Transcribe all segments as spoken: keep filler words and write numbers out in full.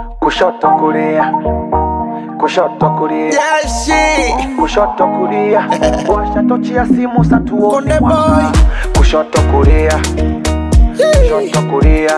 kushoto kulia, kushoto kulia, yeah, shit. kushoto kulia, washa tochi ya simu satuone Konde boy, kushoto kulia, kushoto kulia,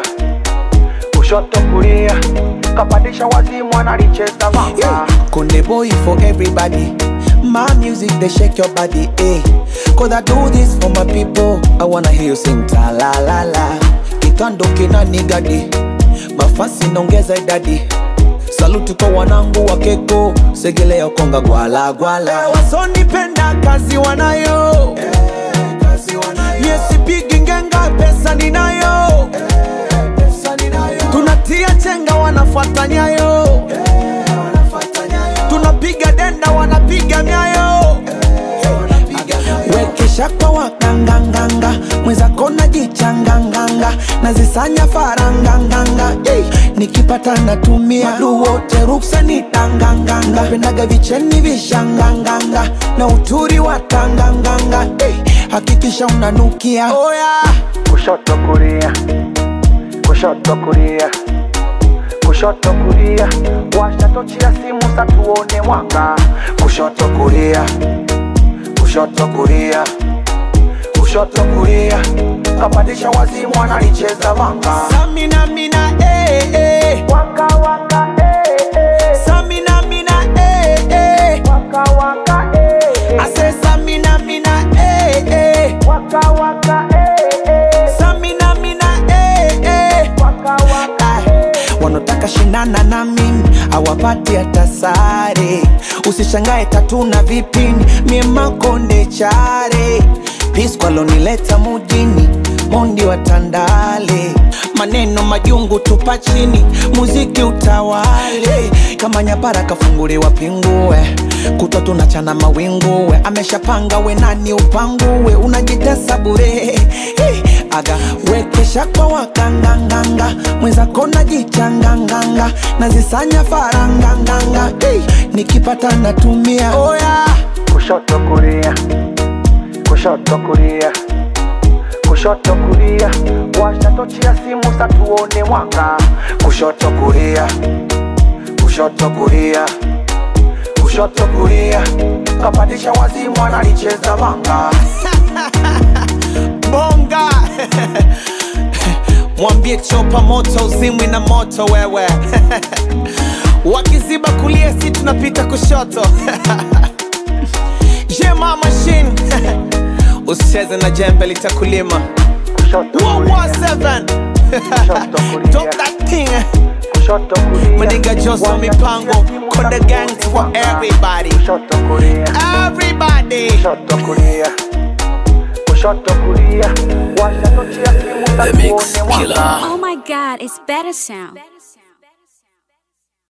kushoto kulia, kapandisha wazimu analicheza manga. yeah. Konde boy for everybody. My music they shake your body, eh? Cause I do this for my people. I wanna hear you sing ta la la la. Kitando kina nigadi, mafasi nongeza idadi. Saluti kwa wanangu wa keko, segele ya konga gwala gwala. Eh, wasonipenda kazi wanayo, eh, kazi wanayo. Yesi pigi ngenga pesa ninayo, eh, pesa ninayo. Tunatia chenga wanafuata nyayo, eh, wanafuata nyayo. Tunapiga denda wanapiga nyayo, eh, wanapiga nyayo. Wekesha kwa wakanganganga, mweza kona jichanganganga. Nazisanya faranganganga, hey. Nikipata natumia madu wote ruksa ni tanganganga. Napendaga vicheni vishanganganga na uturi wa tanganganga, hey. Hakikisha unanukia, oh yeah. Kushoto kulia, kushoto kulia, kushoto kulia, washa tochi ya simu satuone mwanga. Kushoto kulia, kushoto kulia, kushoto kulia, kapandisha wazimu analicheza manga. Samina mina eh eh, Waka waka eh eh, Samina mina eh eh, waka waka eh I say Samina mina eh eh, waka waka eh eh, Samina mina eh eh, waka waka eh. Wanotaka shinana na mimi hawapati hata sare. Usishangae tatu na vipini mie Makonde chare. Peace kwa lonileta mujini Mondi wa Tandale. Maneno majungu tupa chini, muziki utawale. Kama nyapara kafunguri wapingue, kutwa tunachana mawinguwe. Ameshapanga we nani upanguwe, unajitesa bure, hey. Aga wekesha kwa wakanganganga, mweza kona jichanganganga. Nazisanya faranganganga, hey. Nikipata natumia, oh yeah. Kushoto kulia, kushoto kulia, kushoto kulia, washa tochi ya simu satuone mwanga. Kushoto kulia, kushoto kulia, kushoto kulia, kapandisha wazimu analicheza manga. Bonga mwambie chopa moto uzimwi na moto wewe. Wakiziba kulia si tunapita kushoto. Jema machine. Usicheze na jembe litakulima. one one seven. Drop that thing. Kushoto kulia, Maniga Joso Mipango, Konde gang for everybody. kushoto kulia, Everybody. kushoto kulia, kushoto kulia, washa tochi ya simu The Mix satuone mwanga. Killer. Oh my God, it's better sound.